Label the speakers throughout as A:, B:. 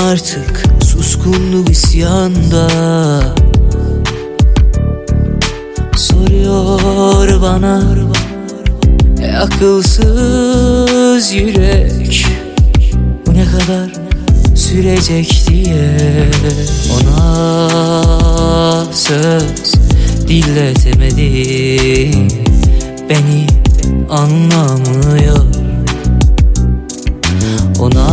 A: artık, suskunluğu isyanda. Soruyor bana, akılsız yürek, bu ne kadar sürecek diye. Ona söz dinletemedim, beni anlamıyor. Ona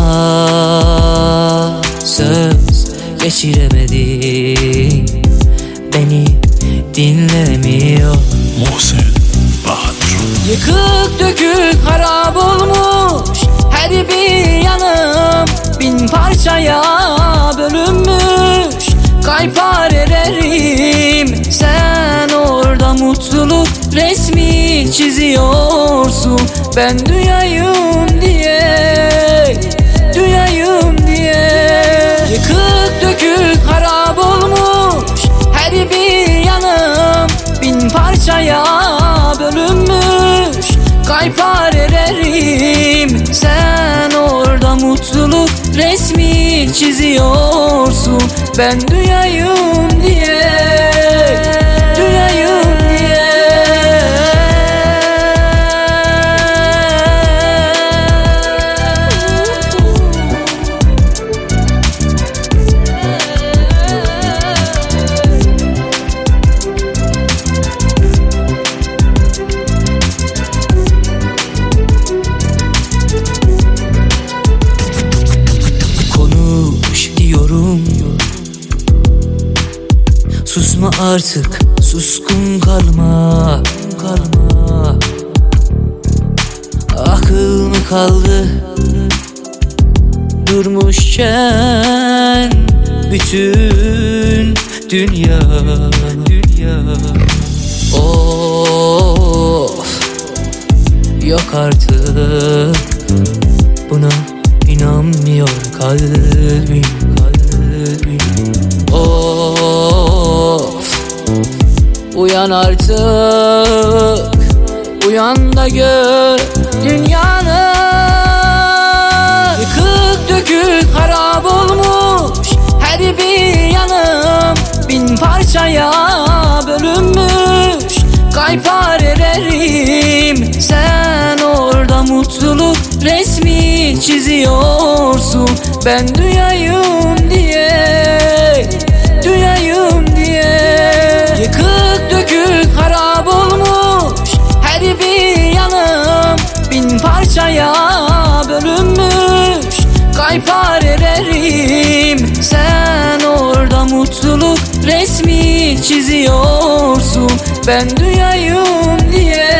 A: söz geçiremedim, beni dinlemiyor.
B: Muhsin Bahadır.
A: Yıkık dökük harap olmuş her bir yanım, bin parçaya bölünmüş kayparelerim. Sen orada mutluluk resmi çiziyorsun, ben duyayım diye, duyayım diye. Yıkık dökük harap olmuş her bir yanım, bin parçaya bölünmüş kayparelerim. Sen orada mutluluk resmi çiziyorsun, ben duyayım diye, duyayım diye. Susma artık, suskun kalma, kalma. Akıl mı kaldı durmuşken bütün dünya, dünya. Of, yok artık, buna inanmıyor kalbim, kalbim. Of, uyan artık, uyan da gör dünyanı. Yıkık dökük harap olmuş her bir yanım, bin parçaya bölünmüş kayparelerim. Sen orada mutluluk resmi çiziyorsun, ben duyayım diye, duyayım diye. Yıkık dökük harap olmuş her bir yanım, bin parçaya bölünmüş kayparelerim. Sen orada mutluluk resmi çiziyorsun, ben duyayım diye,